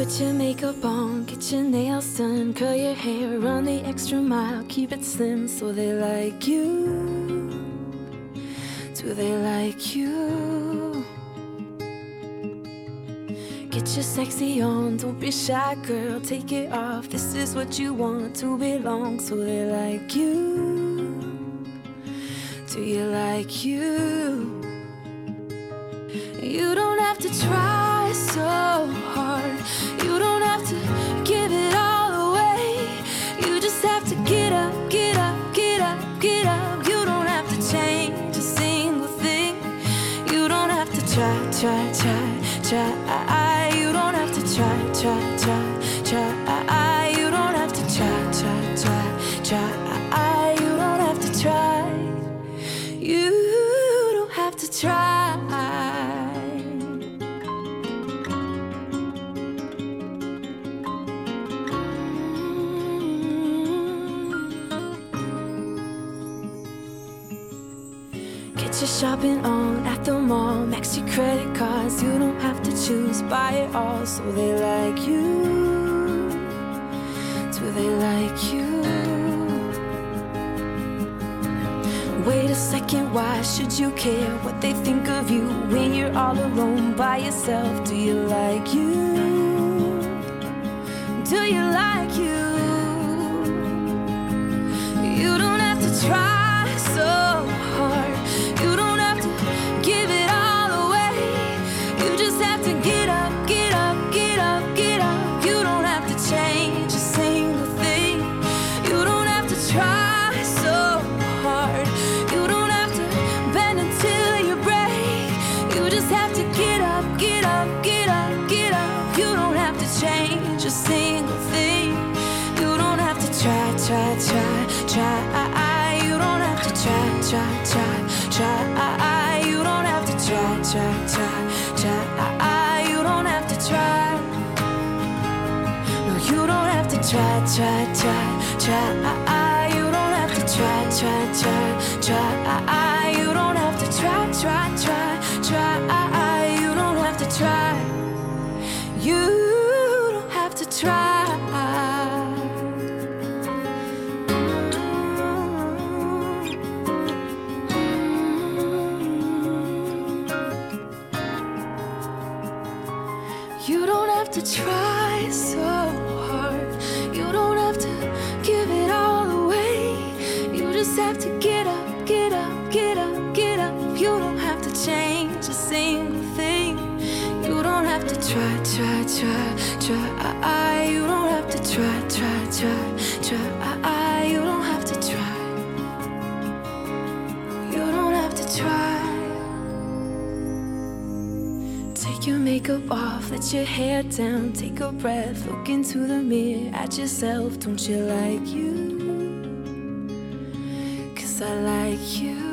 Put your makeup on, get your nails done, curl your hair, run the extra mile, keep it slim so they like you. Do they like you? Get your sexy on, don't be shy, girl, take it off. This is what you want, to belong, so they like you. Do you like you? You don't have to try so hard. You don't have to give it all away. You just have to get up, get up, get up, get up. You don't have to change a single thing. You don't have to try, try, try, try. You don't have to try, try, try, try. You don't have to try, try, try, try. You don't have to try. You don't have to try. Get your shopping on at the mall, max your credit cards. You don't have to choose, buy it all, so they like you. Do they like you? Wait a second, why should you care what they think of you when you're all alone by yourself? Do you like you? Do you like you? You don't have to try so hard. You don't have to give it all away. You just have to get up, get up, get up, get up. You don't have to change a single thing. You don't have to try so hard. You don't have to bend until you break. You just have to get up, get up, get up, get up. You don't have to change a single thing. You don't have to try, try, try, try. You don't have to try, try, try, try. You don't have to try, try, try, try. You don't have to try. No, you don't have to try, try, try, try. You don't have to try, try, try, try. You don't have to try, try, try, try. You don't have to try. You don't have to try. You don't have to try so hard. You don't have to give it all away. You just have to get up, get up, get up, get up. You don't have to change a single thing. You don't have to try, try, try, try. You don't have to try, try, try, try. You don't have to try. You don't have to try. Take your makeup off, let your hair down, take a breath, look into the mirror at yourself. Don't you like you? 'Cause I like you.